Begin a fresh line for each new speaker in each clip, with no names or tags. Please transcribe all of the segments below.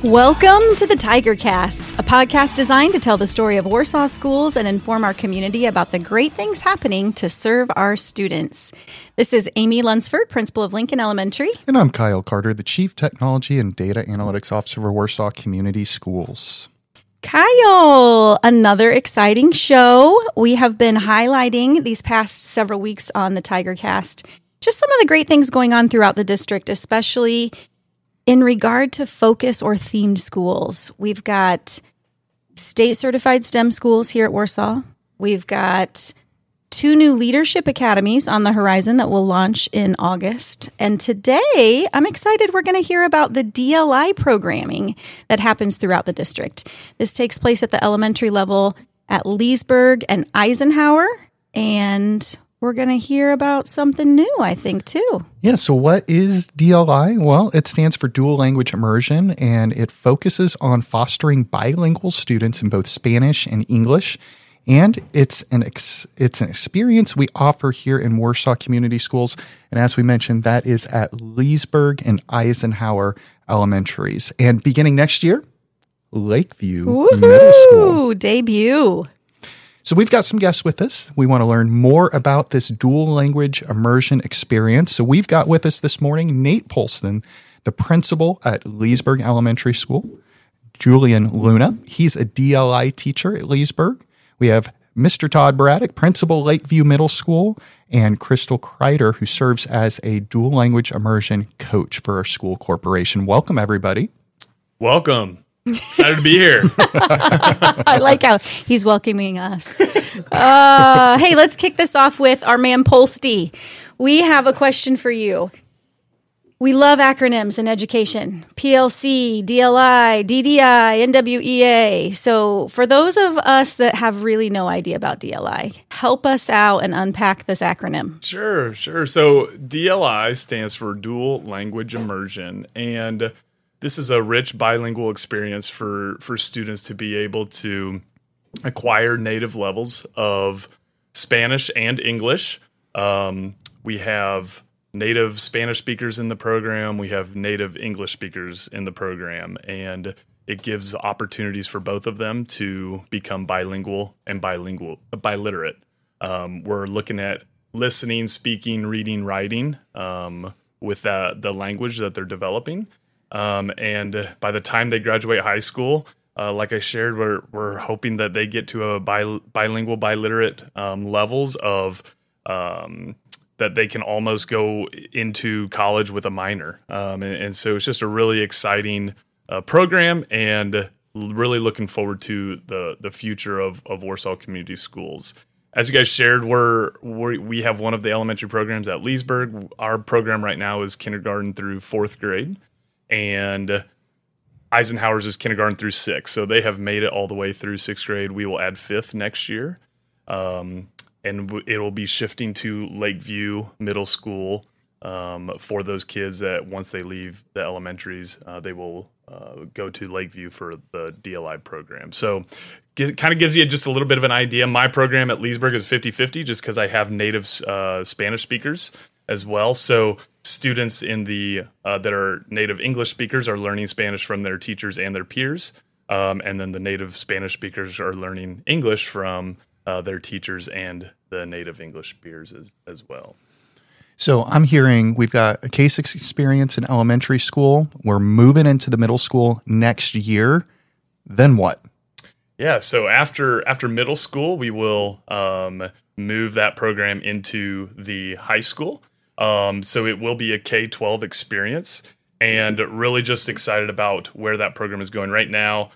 Welcome to the TigerCast, a podcast designed to tell the story of Warsaw schools and inform our community about the great things happening to serve our students. This is Amy Lunsford, principal of Lincoln Elementary.
And I'm Kyle Carter, the Chief Technology and Data Analytics Officer for Warsaw Community Schools.
Kyle, another exciting show. We have been highlighting these past several weeks on the TigerCast just some of the great things going on throughout the district, especially in regard to focus or themed schools. We've got state-certified STEM schools here at Warsaw. We've got 2 new leadership academies on the horizon that will launch in August. And today, I'm excited we're going to hear about the DLI programming that happens throughout the district. This takes place at the elementary level at Leesburg and Eisenhower, and we're going to hear about something new, I think, too.
Yeah, so what is DLI? Well, it stands for Dual Language Immersion, and it focuses on fostering bilingual students in both Spanish and English. And it's an experience we offer here in Warsaw Community Schools. And as we mentioned, that is at Leesburg and Eisenhower Elementaries. And beginning next year, Lakeview Middle School.
Debut.
So we've got some guests with us. We want to learn more about this dual language immersion experience. So we've got with us this morning Nate Polston, the principal at Leesburg Elementary School, Julian Luna. He's a DLI teacher at Leesburg. We have Mr. Todd Braddock, principal Lakeview Middle School, and Crystal Kreider, who serves as a dual language immersion coach for our school corporation. Welcome, everybody.
Welcome. Excited to be here.
I like how he's welcoming us. Hey, let's kick this off with our man Polsty. We have a question for you. We love acronyms in education. PLC, DLI, DDI, NWEA. So for those of us that have really no idea about DLI, help us out and unpack this acronym.
Sure. So DLI stands for Dual Language Immersion, and this is a rich bilingual experience for students to be able to acquire native levels of Spanish and English. We have native Spanish speakers in the program. We have native English speakers in the program, and it gives opportunities for both of them to become bilingual and biliterate. We're looking at listening, speaking, reading, writing with the language that they're developing. And by the time they graduate high school, like I shared, we're hoping that they get to a bilingual, biliterate levels of that they can almost go into college with a minor. And so it's just a really exciting program, and really looking forward to the future of Warsaw Community Schools. As you guys shared, we have one of the elementary programs at Leesburg. Our program right now is kindergarten through 4th grade, and Eisenhower's is kindergarten through 6th. So they have made it all the way through 6th grade. We will add 5th next year. And it will be shifting to Lakeview Middle School for those kids that once they leave the elementaries, they will go to Lakeview for the DLI program. So kind of gives you just a little bit of an idea. My program at Leesburg is 50-50 just because I have native Spanish speakers as well. So students in the that are native English speakers are learning Spanish from their teachers and their peers. And then the native Spanish speakers are learning English from their teachers and the native English peers as well.
So I'm hearing we've got a case experience in elementary school. We're moving into the middle school next year. Then what?
Yeah, so after middle school, we will move that program into the high school. So it will be a K-12 experience, and really just excited about where that program is going right now.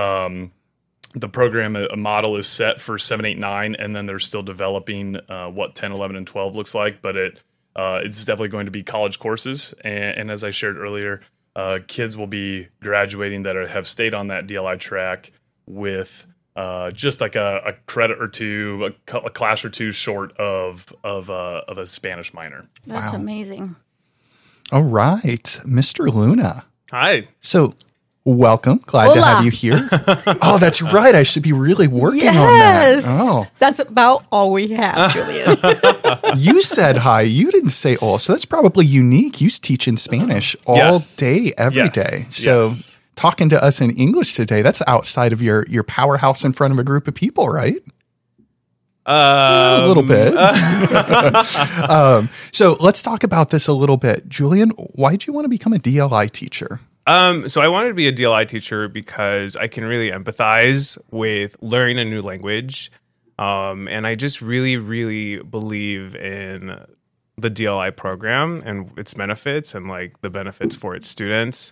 The program model is set for 7, 8, 9, and then they're still developing what 10, 11, and 12 looks like, but it's definitely going to be college courses. And as I shared earlier, kids will be graduating that have stayed on that DLI track with just like a credit or two, a class or two short of a Spanish minor.
That's amazing.
All right, Mr. Luna.
Hi.
So welcome. Glad to have you here. Oh, that's right. I should be really working on that. Oh.
That's about all we have, Julian.
You said hi. You didn't say all. So that's probably unique. You teach in Spanish all day, every day. So talking to us in English today. That's outside of your powerhouse in front of a group of people, right? A little bit. So let's talk about this a little bit. Julian, why did you want to become a DLI teacher?
So I wanted to be a DLI teacher because I can really empathize with learning a new language. And I just really, really believe in the DLI program and its benefits and like the benefits for its students.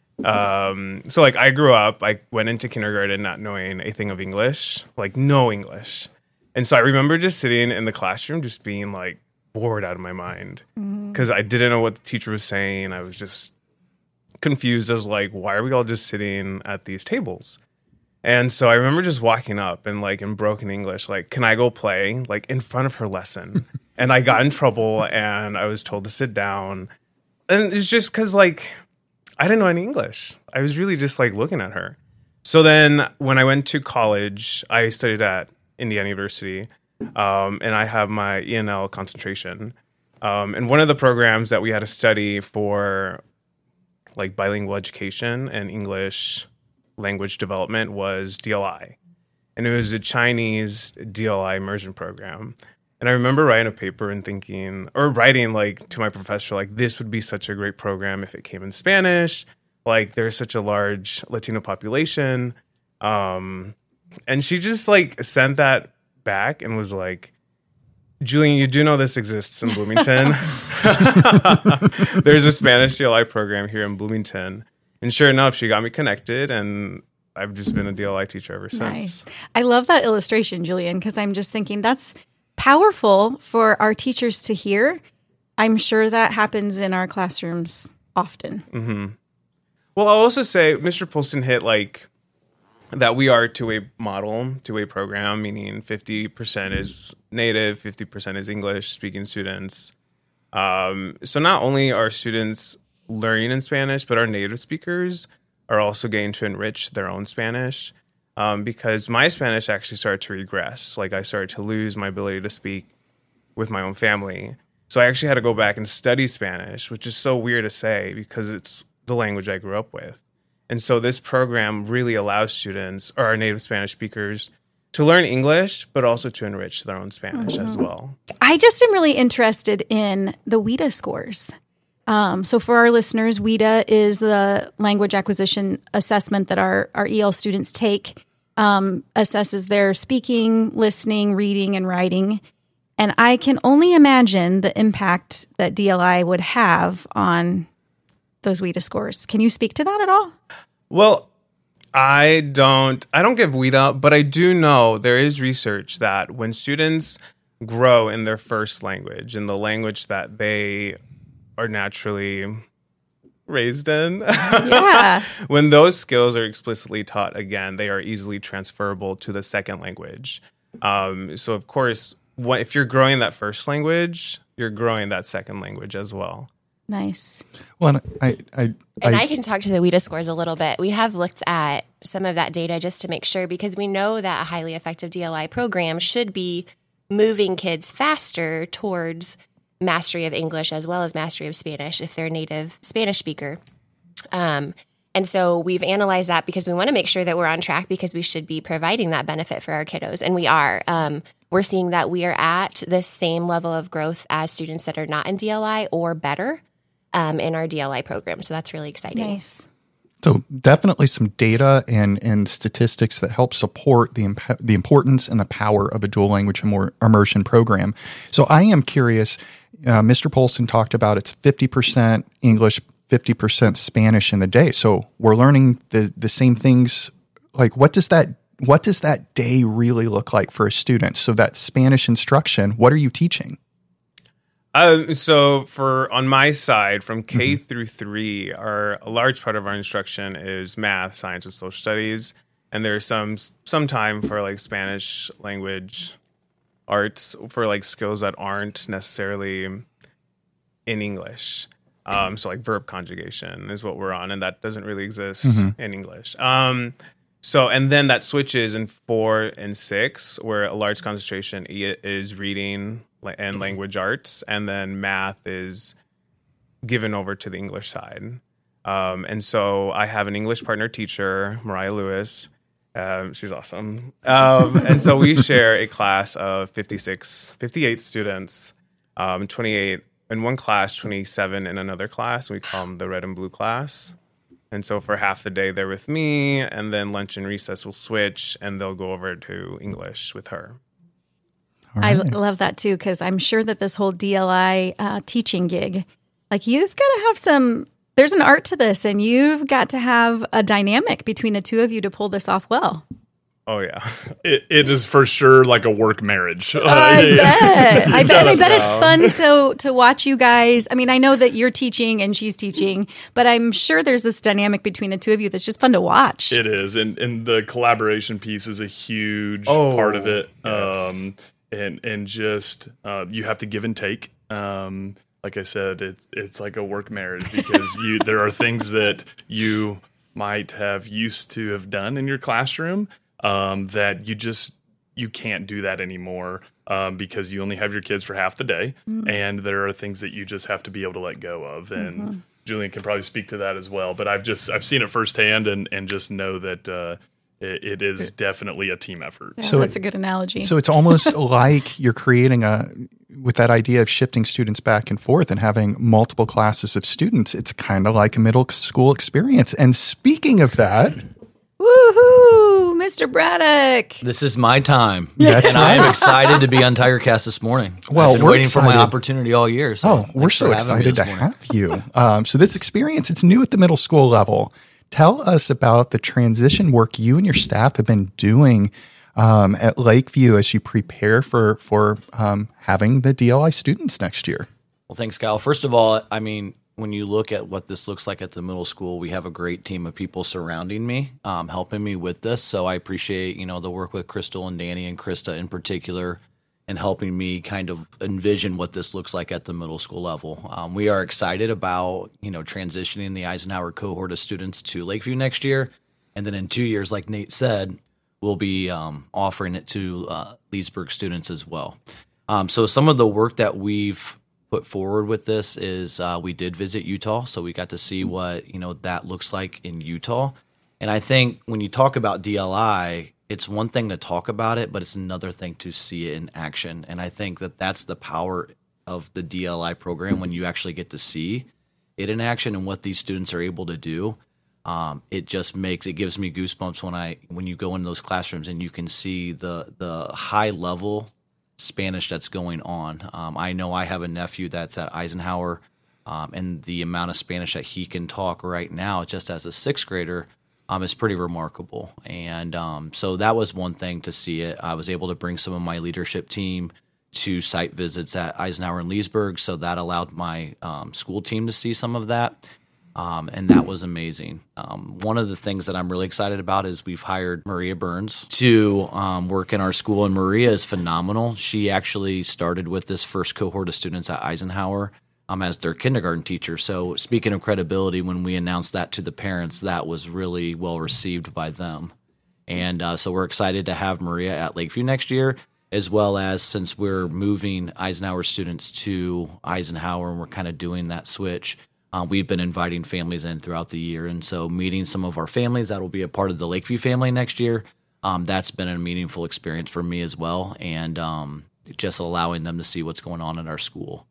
So like I grew up, I went into kindergarten not knowing a thing of English, like no English. And so I remember just sitting in the classroom, just being like bored out of my mind because I didn't know what the teacher was saying. I was just confused as like, why are we all just sitting at these tables? And so I remember just walking up and like in broken English, like, can I go play like in front of her lesson? And I got in trouble and I was told to sit down. And it's just because like I didn't know any English. I was really just like looking at her. So then when I went to college, I studied at Indiana University, and I have my ENL concentration. And one of the programs that we had to study for like bilingual education and English language development was DLI. And it was a Chinese DLI immersion program. And I remember writing a paper and thinking, or writing like to my professor, like this would be such a great program if it came in Spanish. Like there's such a large Latino population. And she just like sent that back and was like, Julian, you do know this exists in Bloomington. There's a Spanish DLI program here in Bloomington. And sure enough, she got me connected and I've just been a DLI teacher ever since.
Nice. I love that illustration, Julian, because I'm just thinking that's powerful for our teachers to hear. I'm sure that happens in our classrooms often.
Mm-hmm. Well, I'll also say Mr. Polston hit like that we are two-way model, two-way program, meaning 50% is native, 50% is English-speaking students. So not only are students learning in Spanish, but our native speakers are also getting to enrich their own Spanish because my Spanish actually started to regress. Like I started to lose my ability to speak with my own family. So I actually had to go back and study Spanish, which is so weird to say because it's the language I grew up with. And so this program really allows students or our native Spanish speakers to learn English, but also to enrich their own Spanish as well.
I just am really interested in the WIDA scores. So for our listeners, WIDA is the language acquisition assessment that our EL students take, assesses their speaking, listening, reading, and writing. And I can only imagine the impact that DLI would have on those WIDA scores. Can you speak to that at all?
Well, I don't give WIDA, but I do know there is research that when students grow in their first language, in the language that they are naturally raised in,
Yeah.
when those skills are explicitly taught again, they are easily transferable to the second language. So, of course, if you're growing that first language, you're growing that second language as well.
Nice.
Well,
I can talk to the WIDA scores a little bit. We have looked at some of that data just to make sure, because we know that a highly effective DLI program should be moving kids faster towards mastery of English as well as mastery of Spanish if they're a native Spanish speaker. And so we've analyzed that because we want to make sure that we're on track because we should be providing that benefit for our kiddos. And we are. We're seeing that we are at the same level of growth as students that are not in DLI or better in our DLI program. So that's really exciting.
Nice.
So definitely some data and statistics that help support the importance and the power of a dual language immersion program. So I am curious, Mr. Polston talked about it's 50% English, 50% Spanish in the day. So we're learning the same things. Like what does that day really look like for a student? So that Spanish instruction, what are you teaching?
So on my side, from K through 3, a large part of our instruction is math, science, and social studies. And there's some time for like Spanish language arts for like skills that aren't necessarily in English. So like verb conjugation is what we're on, and that doesn't really exist in English. So, and then that switches in 4 and 6, where a large concentration is reading and language arts, and then math is given over to the English side. And so I have an English partner teacher, Mariah Lewis. She's awesome. And so we share a class of 58 students, 28 in one class, 27 in another class. We call them the red and blue class. And so for half the day, they're with me, and then lunch and recess will switch, and they'll go over to English with her.
I love that too, because I'm sure that this whole DLI teaching gig, like you've got to have there's an art to this, and you've got to have a dynamic between the two of you to pull this off well.
Oh, yeah.
It is for sure like a work marriage.
I bet it's fun to watch you guys. I mean, I know that you're teaching and she's teaching, but I'm sure there's this dynamic between the two of you that's just fun to watch.
It is. And the collaboration piece is a huge part of it.
Yes.
And just you have to give and take. Like I said, it's like a work marriage because there are things that you might have used to have done in your classroom that you can't do that anymore because you only have your kids for half the day, and there are things that you just have to be able to let go of. And Julian can probably speak to that as well. But I've seen it firsthand and just know that it is definitely a team effort.
Yeah, so that's a good analogy.
So it's almost like you're creating with that idea of shifting students back and forth and having multiple classes of students. It's kind of like a middle school experience. And speaking of that,
woohoo, Mr. Braddock.
This is my time.
That's
and I am excited to be on TigerCast this morning.
Well,
I've been waiting for my opportunity all year. So
we're so excited to have you. So this experience, it's new at the middle school level. Tell us about the transition work you and your staff have been doing at Lakeview as you prepare for having the DLI students next year.
Well, thanks, Kyle. First of all, I mean, when you look at what this looks like at the middle school, we have a great team of people surrounding me, helping me with this. So I appreciate, the work with Crystal and Danny and Krista in particular, and helping me kind of envision what this looks like at the middle school level. We are excited about, transitioning the Eisenhower cohort of students to Lakeview next year. And then in 2 years, like Nate said, we'll be offering it to Leesburg students as well. So some of the work that we've put forward with this is we did visit Utah, so we got to see what that looks like in Utah. And I think when you talk about DLI, it's one thing to talk about it, but it's another thing to see it in action. And I think that that's the power of the DLI program when you actually get to see it in action and what these students are able to do. It gives me goosebumps when you go in those classrooms and you can see the high level Spanish that's going on. I know I have a nephew that's at Eisenhower, and the amount of Spanish that he can talk right now, just as a sixth grader, is pretty remarkable. And so that was one thing to see it. I was able to bring some of my leadership team to site visits at Eisenhower and Leesburg, so that allowed my school team to see some of that. And that was amazing. One of the things that I'm really excited about is we've hired Maria Burns to work in our school, and Maria is phenomenal. She actually started with this first cohort of students at Eisenhower as their kindergarten teacher. So speaking of credibility, when we announced that to the parents, that was really well received by them. And so we're excited to have Maria at Lakeview next year, as well as since we're moving Eisenhower students to Eisenhower and we're kind of doing that switch, we've been inviting families in throughout the year. And so meeting some of our families that will be a part of the Lakeview family next year, that's been a meaningful experience for me as well. And just allowing them to see what's going on in our school.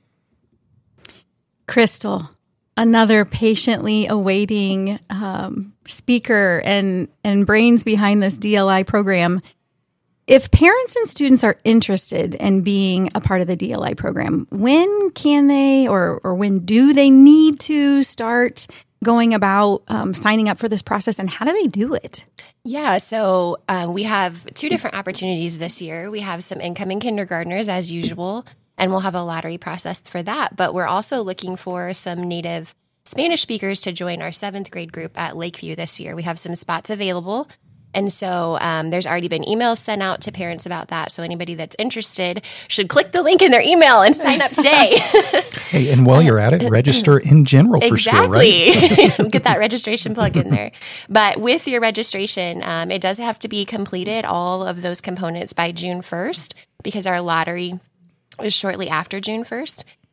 Crystal, another patiently awaiting speaker and brains behind this DLI program. If parents and students are interested in being a part of the DLI program, when can they or when do they need to start going about signing up for this process, and how do they do it?
Yeah, so we have two different opportunities this year. We have some incoming kindergartners as usual, and we'll have a lottery process for that. But we're also looking for some native Spanish speakers to join our 7th grade group at Lakeview this year. We have some spots available. And so there's already been emails sent out to parents about that. So anybody that's interested should click the link in their email and sign up today.
Hey, and while you're at it, register in general for school, right?
Exactly. Get that registration plug in there. But with your registration, it does have to be completed, all of those components, by June 1st, because our lottery is shortly after June 1st.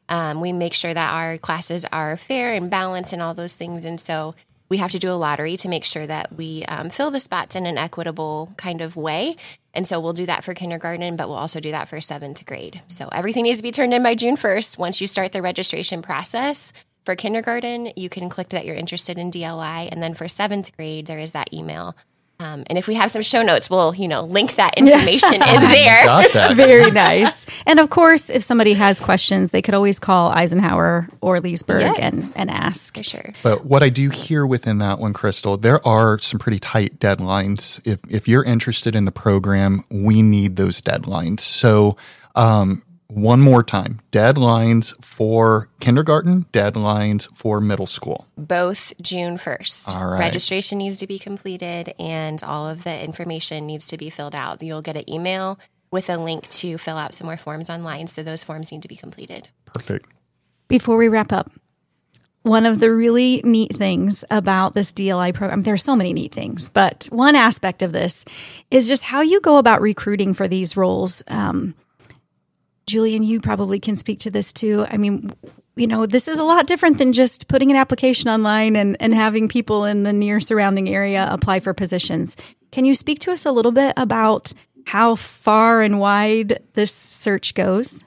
We make sure that our classes are fair and balanced and all those things. And so we have to do a lottery to make sure that we fill the spots in an equitable kind of way. And so we'll do that for kindergarten, but we'll also do that for 7th grade. So everything needs to be turned in by June 1st. Once you start the registration process for kindergarten, you can click that you're interested in DLI. And then for 7th grade, there is that email. And if we have some show notes, we'll, link that information in there.
Got that.
Very nice. And of course, if somebody has questions, they could always call Eisenhower or Leesburg and ask.
For sure.
But what I do hear within that one, Crystal, there are some pretty tight deadlines. If you're interested in the program, we need those deadlines. So, one more time, deadlines for kindergarten, deadlines for middle school.
Both June 1st.
All right.
Registration needs to be completed and all of the information needs to be filled out. You'll get an email with a link to fill out some more forms online. So those forms need to be completed.
Perfect.
Before we wrap up, one of the really neat things about this DLI program, there are so many neat things, but one aspect of this is just how you go about recruiting for these roles. Julian, you probably can speak to this too. I mean, this is a lot different than just putting an application online and having people in the near surrounding area apply for positions. Can you speak to us a little bit about how far and wide this search goes?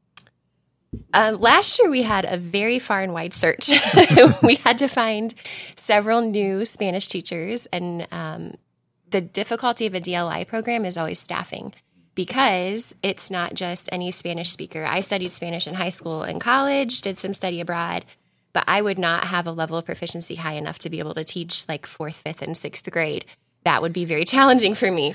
Last year, we had a very far and wide search. We had to find several new Spanish teachers, and the difficulty of a DLI program is always staffing, because it's not just any Spanish speaker. I studied Spanish in high school and college, did some study abroad, but I would not have a level of proficiency high enough to be able to teach like 4th, 5th, and 6th grade. That would be very challenging for me.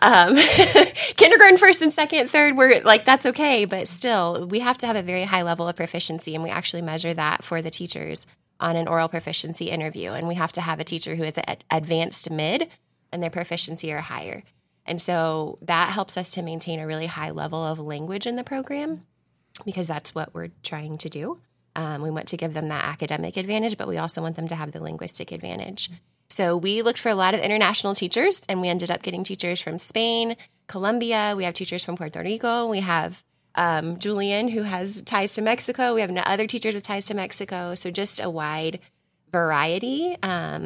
Kindergarten, 1st and 2nd, 3rd, we're like, that's okay, but still, we have to have a very high level of proficiency, and we actually measure that for the teachers on an oral proficiency interview, and we have to have a teacher who is at advanced mid, and their proficiency are higher. And so that helps us to maintain a really high level of language in the program, because that's what we're trying to do. We want to give them that academic advantage, but we also want them to have the linguistic advantage. So we looked for a lot of international teachers, and we ended up getting teachers from Spain, Colombia. We have teachers from Puerto Rico. We have Julian, who has ties to Mexico. We have other teachers with ties to Mexico. So just a wide variety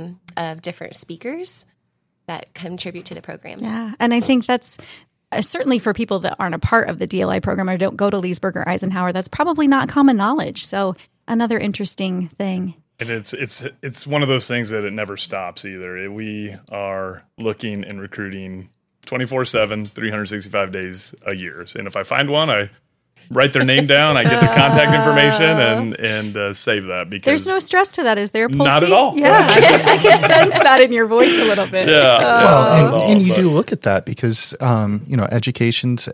of different speakers that contribute to the program.
Yeah, and I think that's certainly for people that aren't a part of the DLI program or don't go to Leesburg or Eisenhower, that's probably not common knowledge. So another interesting thing.
And it's one of those things that it never stops either. We are looking and recruiting 24/7, 365 days a year. And if I find one, I write their name down, I get the contact information and save that, because
there's no stress to that, is there, Posty?
Not at all.
Yeah, I can sense that in your voice a little bit.
Yeah.
Well, and you do look at that because, education's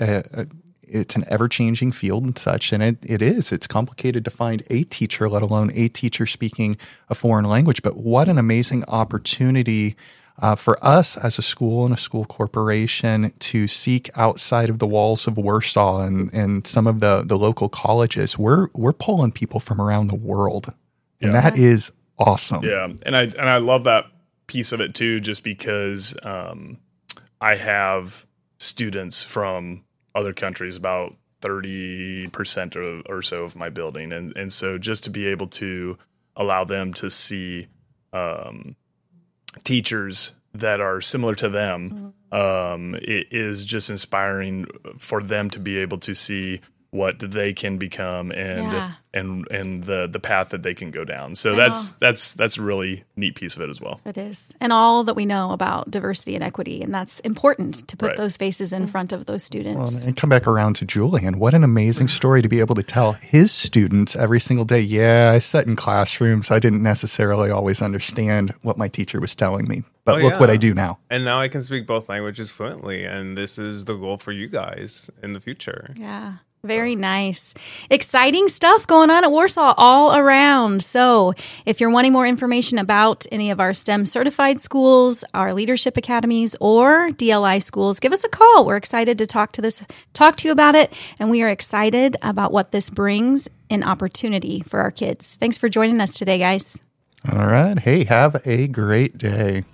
it's an ever-changing field and such, and it's complicated to find a teacher, let alone a teacher speaking a foreign language. But what an amazing opportunity for us as a school and a school corporation to seek outside of the walls of Warsaw and some of the local colleges. We're pulling people from around the world, and that is awesome.
Yeah, and I love that piece of it too, just because I have students from other countries, about 30% or so of my building, and so just to be able to allow them to see teachers that are similar to them, it is just inspiring for them to be able to see what they can become and the path that they can go down. So that's a really neat piece of it as well.
It is. And all that we know about diversity and equity, and that's important to put those faces in front of those students.
Well, and come back around to Julian. What an amazing story to be able to tell his students every single day. Yeah, I sat in classrooms. I didn't necessarily always understand what my teacher was telling me, but look what I do now.
And now I can speak both languages fluently, and this is the goal for you guys in the future.
Yeah. Very nice. Exciting stuff going on at Warsaw all around. So if you're wanting more information about any of our STEM certified schools, our leadership academies, or DLI schools, give us a call. We're excited to talk to you about it. And we are excited about what this brings in opportunity for our kids. Thanks for joining us today, guys.
All right. Hey, have a great day.